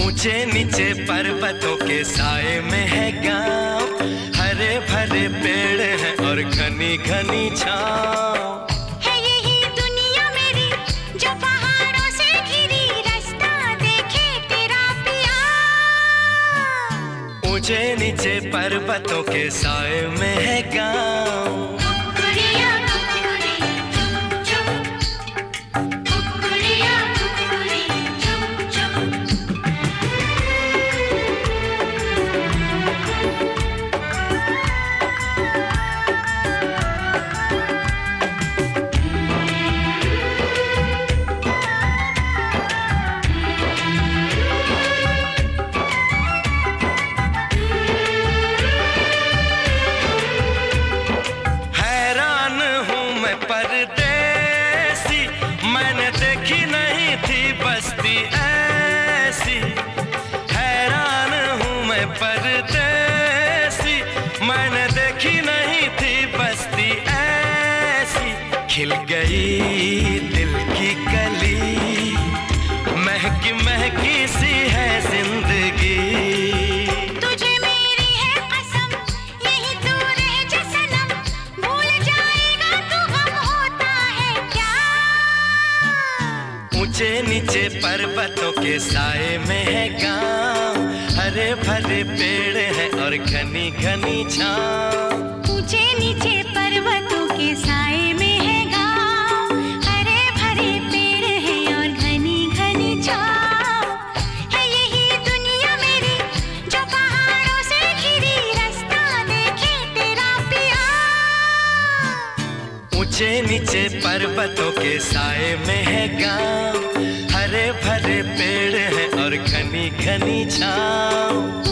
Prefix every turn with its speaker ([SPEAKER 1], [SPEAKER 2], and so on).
[SPEAKER 1] ऊंचे नीचे पर्वतों के साए में है गांव, हरे भरे पेड़ हैं और घनी घनी छांव।
[SPEAKER 2] है यही दुनिया मेरी जो पहाड़ों से घिरी, रास्ता देखे तेरा पिया।
[SPEAKER 1] ऊंचे नीचे पर्वतों के साए में है गांव। परदेसी मैंने देखी नहीं थी बस्ती ऐसी, हैरान हूँ मैं परदेसी मैंने देखी नहीं थी बस्ती ऐसी। खिल गई दिल की कली, महकी महकी सी है जिंदगी। ऊंचे नीचे पर्वतों के साए में है गांव, हरे भरे पेड़ हैं और घनी घनी छांव।
[SPEAKER 2] ऊंचे नीचे पर्वतों के साए में है गांव, हरे भरे पेड़ हैं और घनी घनी छांव। है यही दुनिया मेरी जो पहाड़ों से घिरी, रास्ता देखे तेरा पिया।
[SPEAKER 1] ऊंचे नीचे पर्वतों के साए में है गांव, हरे भरे पेड़ हैं और घनी घनी छांव।